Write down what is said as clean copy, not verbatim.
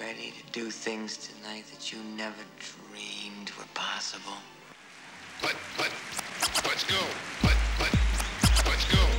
ready to do things tonight that you never dreamed were possible. Let's go. Let's go.